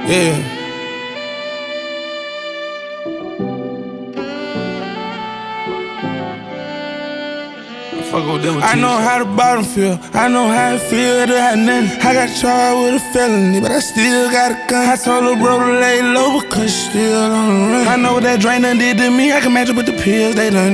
Yeah. I know how the bottom feel. I know how it feel to have nothing. I got charged with a felony, but I still got a gun. I told her bro to lay low because she still on the run. I know what that drain done did to me. I can match it with the pills they done.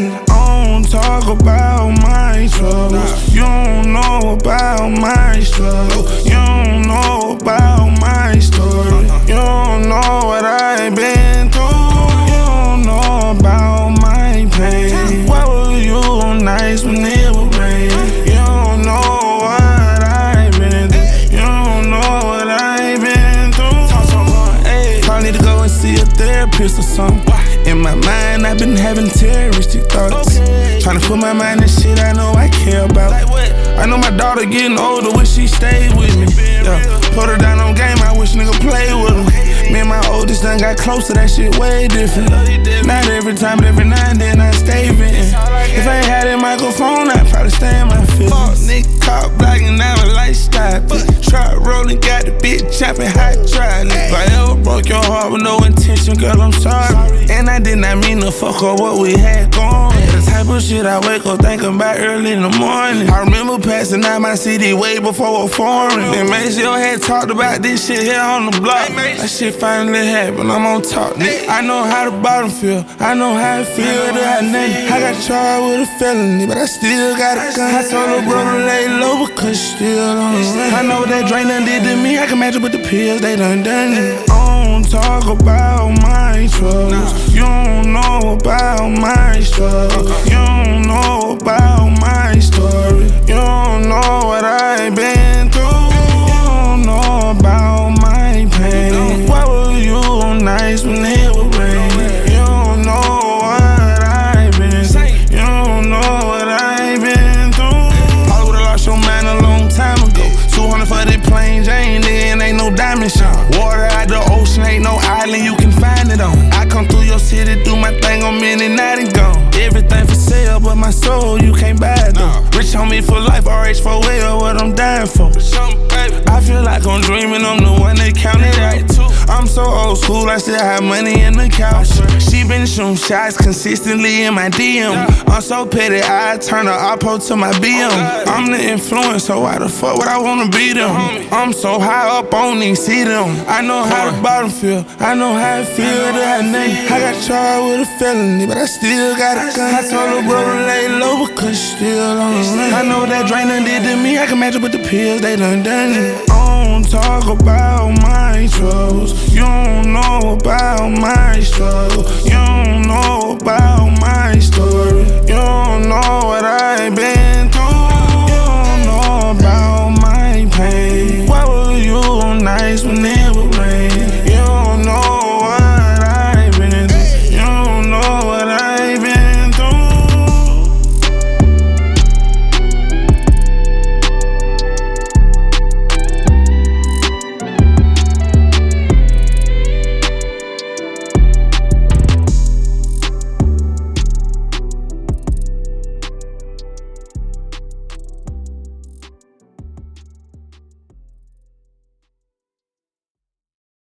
I don't talk about my troubles. You don't know about my struggle. You don't know about my story. You don't know what I've been through. You don't know about my pain. Why were you nice when it was rain? You don't know what I've been through. You don't know what I've been through. Probably need to go and see a therapist or something. In my mind, I've been having terroristic thoughts. Tryna put my mind in shit I know I care about. I know my daughter getting older, wish she stayed with me. Yeah. Put her down on game, I wish nigga play with her. Me and my oldest done got closer, that shit way different. Not every time, but every now and then I stay venting. If I ain't had that microphone, I'd probably stay in my feelings. Nigga caught blocking, now a lifestyle. Trap rolling, got the bitch chopping, hot try. If I ever broke your heart with no intention, girl, I'm sorry. And I did not mean to fuck up what we had going. The type of shit I wake up thinking about early in the morning. I remember passing out my CD way before a foreign. Then Maceo had talked about this shit here on the block. That shit finally happened, I'm on top, nigga. I know how the bottom feel. I know how it feel to have nothing. I got charged with a felony, but I still got a gun. I told her bro to lay low because she still on the run. I know what that drain done did to me. I can match it with the pills they done. I don't talk about my troubles. You don't know about my struggle. You don't know about my story. You don't know what I've been through. You don't know about my pain. Why were you nice when it was rain? You don't know what I've been through. You don't know what I've been through. Probably would've lost your mind a long time ago. 200 for the plain Jane, then ain't no diamond shot. Water out the ocean, ain't no island you can find it on. I come through your city, do my thing on minute, night and gone. Everything for sale, but my soul, you can't buy it though. Rich on me for life, RH4L, what I'm dying for. I feel like I'm dreaming, I'm the one that counted out. I'm so old school, I still have money in the couch. She been shooting shots consistently in my DM. I'm so petty, I turn her Oppo to my BM. I'm the influence, so why the fuck would I wanna be them? I'm so high up, I don't even see them. I know how the bottom feel. I know how it feel to have nothing. I got charged with a felony, but I still got a gun. I told her bro to lay low because she still on the run. I know what that drain done did to me. I can match it with the pills they done. I don't talk about my troubles. You don't know about my struggle. You don't know about my story. You don't know what I've been